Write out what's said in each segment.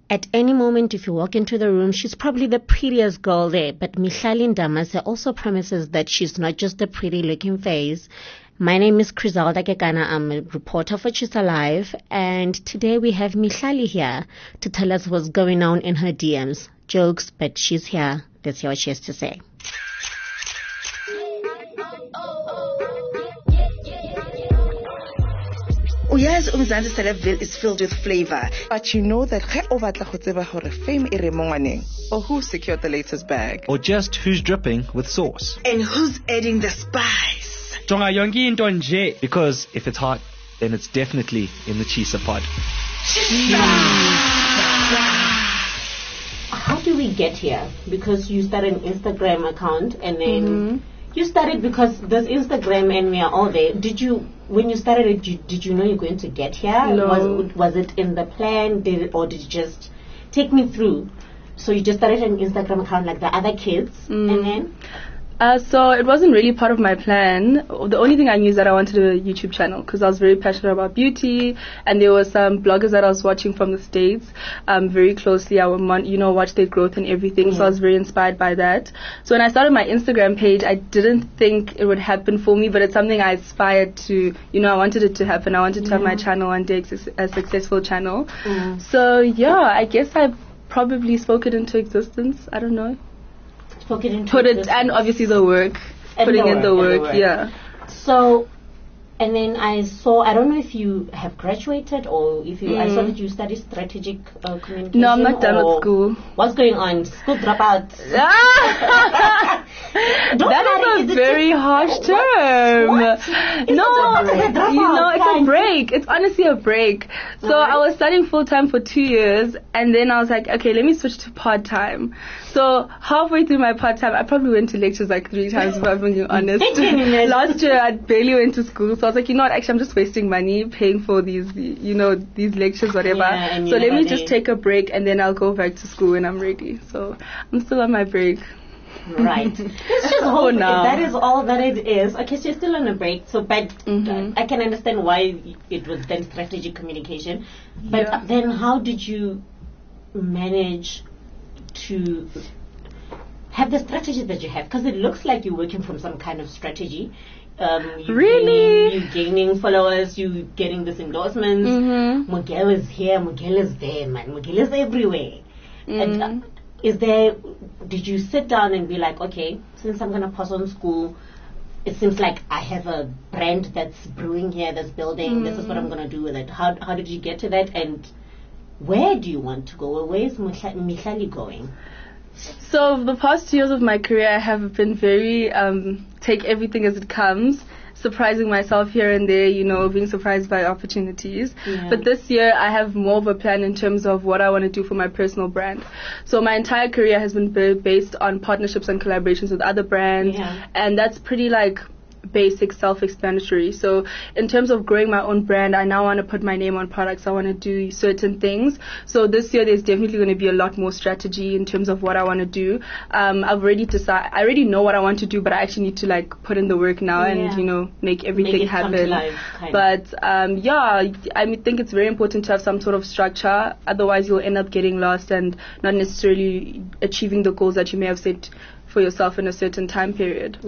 At any moment, if you walk into the room, she's probably the prettiest girl there. But Mihlali Ndamase also promises that she's not just a pretty-looking face. My name is Criselda Kekana. I'm a reporter for Chisa Live. And today we have Mihlali here to tell us what's going on in her DMs. Jokes, but she's here. Let's hear what she has to say. Yes, Umzansi Celebville is filled with flavor. But you know that fame or who secured the latest bag. Or just who's dripping with sauce. And who's adding the spice. Because if it's hot, then it's definitely in the Chisa pod. How do we get here? Because you started an Instagram account and then you started because there's Instagram and we are all there. When you started it, did you know you're going to get here? No. Was it in the plan? Or did you just take me through? So you just started an Instagram account like the other kids and then? So it wasn't really part of my plan. The only thing I knew is that I wanted a YouTube channel because I was very passionate about beauty, and there were some bloggers that I was watching from the States very closely. I would watch their growth and everything, so I was very inspired by that. So when I started my Instagram page, I didn't think it would happen for me, but it's something I aspired to. I wanted it to happen. I wanted to have my channel one day, a successful channel. So yeah, I guess I probably spoke it into existence. I don't know. And obviously the work. Putting in the work, yeah. So, and then I don't know if you have graduated or if you, I saw that you studied strategic communication. No, I'm not done with school. What's going on? School dropout. That is a very harsh term. It's a break. It's honestly a break. So I was studying full-time for 2 years, and then I was like, okay, let me switch to part-time. So halfway through my part-time, I probably went to lectures like 3 times, if I'm being honest. Last year, I barely went to school. So I was like, actually, I'm just wasting money paying for these, these lectures, whatever. So let me just take a break, and then I'll go back to school when I'm ready. So I'm still on my break. Right. It's just hope. That is all that it is. Okay, so you're still on a break. So, but I can understand why it was then strategic communication. But then how did you manage to have the strategy that you have? Because it looks like you're working from some kind of strategy. You're gaining followers, you're getting these endorsements. Miguel is here, Miguel is there, man. Miguel is everywhere. And did you sit down and be like, okay, since I'm going to pause on school, it seems like I have a brand that's brewing here, that's building, this is what I'm going to do with it. How did you get to that, and where do you want to go? Where is Mihlali going? So the past 2 years of my career, I have been very take everything as it comes, surprising myself here and there, being surprised by opportunities. But this year, I have more of a plan in terms of what I want to do for my personal brand. So my entire career has been based on partnerships and collaborations with other brands, and that's pretty basic, self-explanatory. So in terms of growing my own brand, I now want to put my name on products. I want to do certain things. So this year there's definitely going to be a lot more strategy in terms of what I want to do. I've already decided, I already know what I want to do, but I actually need to put in the work now and make everything happen. But I think it's very important to have some sort of structure. Otherwise you'll end up getting lost and not necessarily achieving the goals that you may have set for yourself in a certain time period.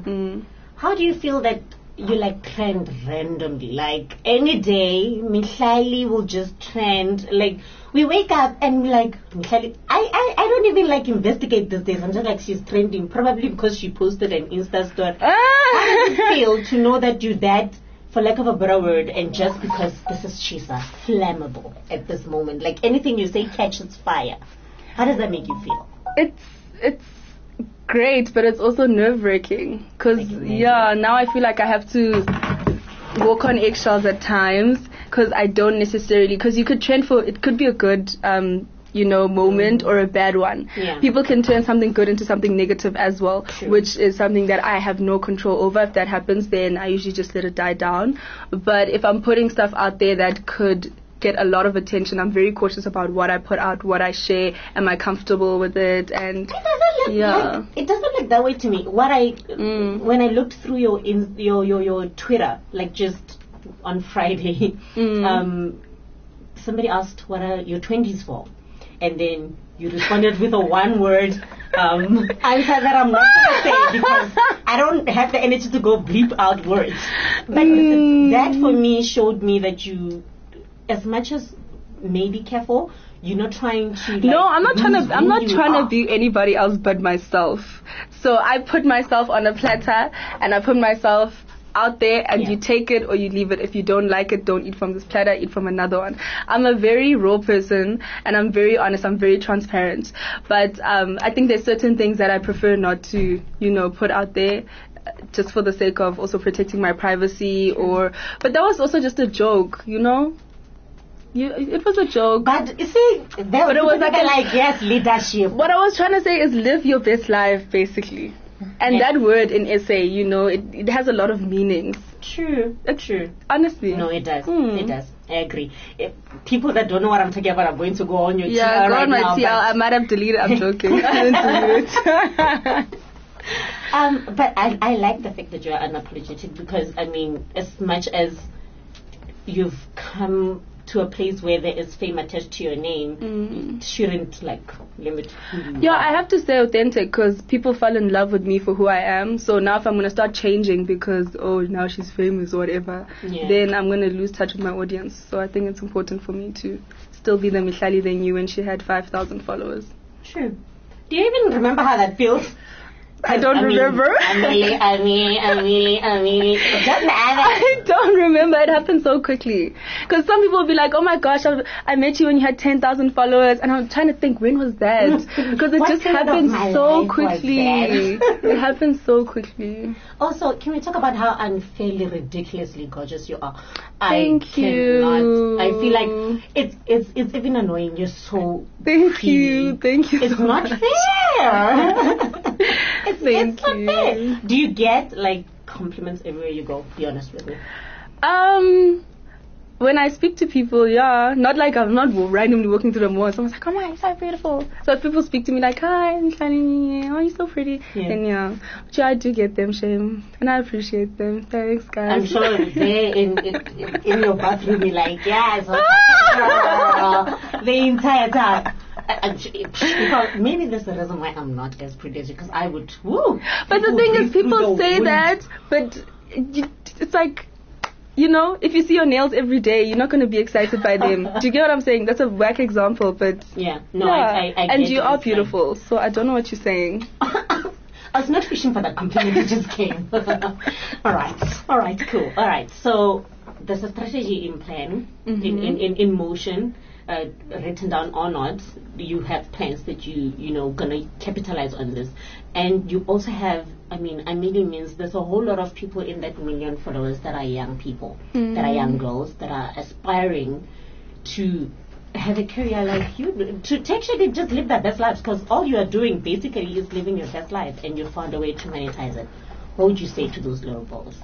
How do you feel that you trend randomly? Any day, Mihlali will just trend. We wake up and we're like, Mihlali, I don't even investigate these days. I'm just she's trending, probably because she posted an Insta story. How does it feel to know that you're that, for lack of a better word, and just because this is Chisa, flammable at this moment? Anything you say catches fire. How does that make you feel? It's great, but it's also nerve-wracking because now I feel like I have to walk on eggshells at times because I don't necessarily, because you could trend for, it could be a good moment or a bad one. People can turn something good into something negative as well, which is something that I have no control over. If that happens, then I usually just let it die down. But if I'm putting stuff out there that could get a lot of attention, I'm very cautious about what I put out, what I share. Am I comfortable with it? And it doesn't look that way to me. When I looked through your Twitter, just on Friday, somebody asked what are your 20s for, and then you responded with a one-word answer that I'm not going to say because I don't have the energy to go bleep out words. But that for me showed me that you, as much as maybe careful, you're not trying to. No, I'm not trying to be anybody else but myself. So I put myself on a platter and I put myself out there, and you take it or you leave it. If you don't like it, don't eat from this platter, eat from another one. I'm a very raw person and I'm very honest, I'm very transparent. But I think there's certain things that I prefer not to, put out there, just for the sake of also protecting my privacy. But that was also just a joke, it was a joke. But you see, it was like yes, leadership. What I was trying to say is live your best life, basically. And that word in essay, it has a lot of meanings. True. Honestly. No, it does. It does. I agree. People that don't know what I'm talking about, I'm going to go on your TL go right on my now. TL. I might have deleted. I'm joking. I didn't delete it. But I like the fact that you're unapologetic because, as much as you've come to a place where there is fame attached to your name, it shouldn't limit who you are. I have to stay authentic because people fell in love with me for who I am. So now if I'm going to start changing because, now she's famous or whatever, then I'm going to lose touch with my audience. So I think it's important for me to still be the Mihlali they knew when she had 5,000 followers. True. Do you even remember how that feels? I don't remember. I don't remember. It happened so quickly. Because some people will be like, oh my gosh, I met you when you had 10,000 followers. And I'm trying to think, when was that? Because it just happened so quickly. It happened so quickly. Also, can we talk about how unfairly, ridiculously gorgeous you are? Thank you. I feel like it's even annoying. You're so Thank you. It's not fair. It's not fair. Do you get compliments everywhere you go? Be honest with me. When I speak to people, not like I'm not randomly walking through the mall. Someone's like, oh my, you're so beautiful. So if people speak to me like, hi, I'm Shani, oh, you're so pretty. Then but I do get them, shame, and I appreciate them. Thanks, guys. I'm sure they're in your bathroom, be like, yes, the entire time. Because maybe that's the reason why I'm not as pretty as you, because I would. But the thing is, people say that, but it's like, if you see your nails every day, you're not going to be excited by them. Do you get what I'm saying? That's a whack example, but I and you are beautiful, so I don't know what you're saying. I was not fishing for that compliment, it just came. All right, cool. All right, so there's a strategy in plan, in motion. Written down or not, you have plans that you gonna capitalize on this, and you also have. Means there's a whole lot of people in that 1 million followers that are young people, that are young girls that are aspiring to have a career like you, to actually just live their best lives, because all you are doing basically is living your best life, and you found a way to monetize it. What would you say to those little girls?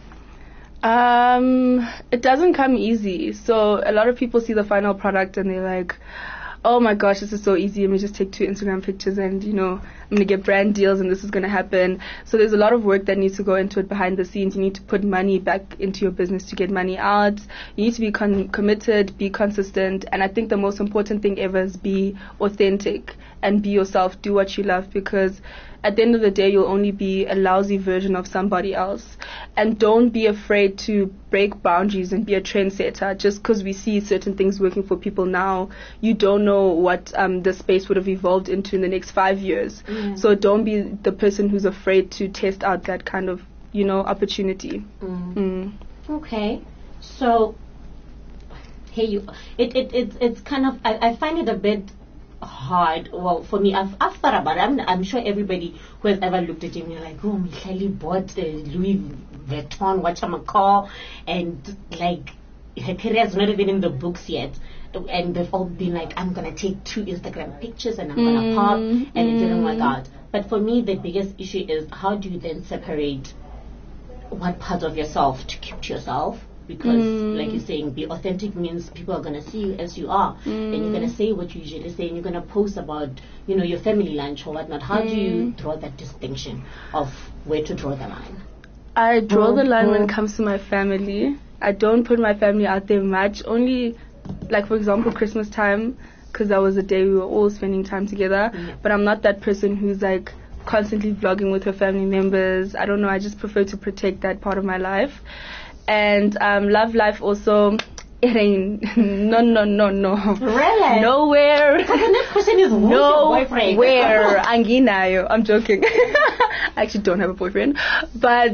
It doesn't come easy. So a lot of people see the final product and they're like, oh my gosh, this is so easy. Let me just take 2 Instagram pictures and, I'm going to get brand deals and this is going to happen. So there's a lot of work that needs to go into it behind the scenes. You need to put money back into your business to get money out. You need to be committed, be consistent. And I think the most important thing ever is be authentic and be yourself. Do what you love, because at the end of the day, you'll only be a lousy version of somebody else. And don't be afraid to break boundaries and be a trendsetter. Just because we see certain things working for people now, you don't know what the space would have evolved into in the next 5 years. So don't be the person who's afraid to test out that kind of, opportunity. Okay. So, it's kind of, I find it a bit hard. Well, for me, I've thought about it. I'm sure everybody who has ever looked at him, you're like, oh, Mihlali bought Louis Vuitton, whatchamacall, and her career's not even in the books yet. And they've all been like, I'm going to take 2 Instagram pictures and I'm going to pop, and it didn't work out. But for me, the biggest issue is, how do you then separate what part of yourself to keep to yourself? Because, like you're saying, be authentic means people are going to see you as you are. And you're going to say what you usually say, and you're going to post about, your family lunch or whatnot. How do you draw that distinction of where to draw the line? I draw the line when it comes to my family. I don't put my family out there much. Only, for example, Christmas time, because that was the day we were all spending time together. But I'm not that person who's like constantly vlogging with her family members. I don't know, I just prefer to protect that part of my life. And love life also, it ain't no. Really? Nowhere. The next question is, who's your boyfriend? Nowhere. Anginayo. I'm joking. I actually don't have a boyfriend, but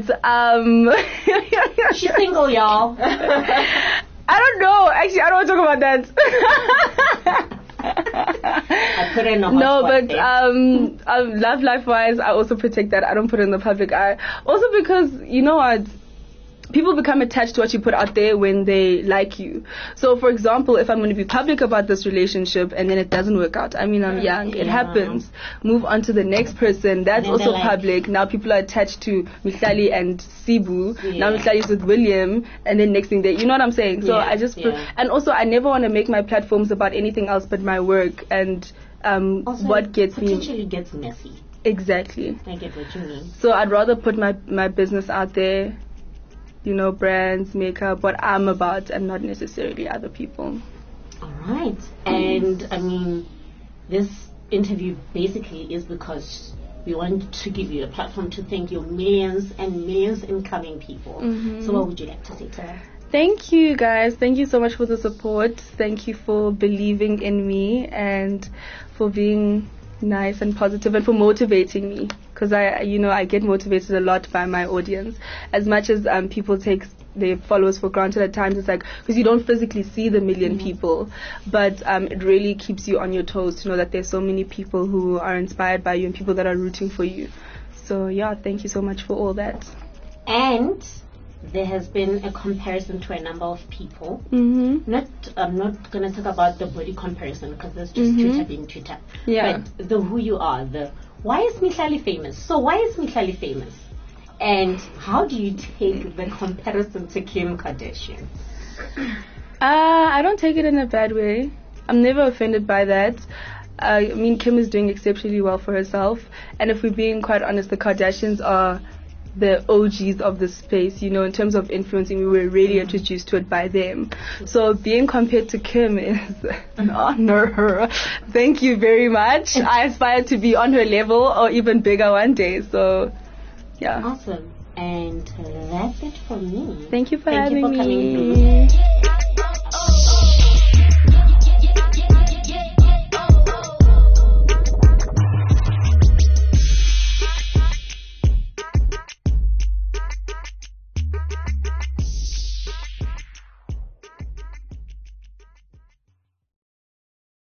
she's single, y'all. I don't know. Actually, I don't want to talk about that. I put in a no, but love life wise, I also protect that. I don't put it in the public eye. Also because, you know what, people become attached to what you put out there when they like you. So, for example, if I'm going to be public about this relationship and then it doesn't work out, I mean, I'm young. It happens. Move on to the next person. That's also public. Now people are attached to Mihlali and Sibu. Now Mihlali is with William. And then next thing you know what I'm saying? So I just... And also, I never want to make my platforms about anything else but my work and what gets me... potentially gets messy. Exactly. I get what you mean. So I'd rather put my business out there, you know, brands, makeup, what I'm about, and not necessarily other people. All right. And I mean, this interview basically is because we want to give you a platform to thank your millions and millions incoming people. So what would you like to say to them? Thank you, guys. Thank you so much for the support. Thank you for believing in me and for being nice and positive and for motivating me, because I get motivated a lot by my audience. As much as people take their followers for granted at times, it's like, because you don't physically see the million people, but it really keeps you on your toes to know that there's so many people who are inspired by you and people that are rooting for you. So yeah, thank you so much for all that. And there has been a comparison to a number of people. I'm not going to talk about the body comparison because that's just Twitter being Twitter. Yeah. But the who you are, why is Mihlali famous? So why is Mihlali famous? And how do you take the comparison to Kim Kardashian? I don't take it in a bad way. I'm never offended by that. I mean, Kim is doing exceptionally well for herself. And if we're being quite honest, the Kardashians are the OGs of the space, you know, in terms of influencing. We were really introduced to it by them. So being compared to Kim is an honor. Thank you very much. I aspire to be on her level or even bigger one day. So, yeah. Awesome. And that's it from me. Thank you for Thank having you for coming me. through.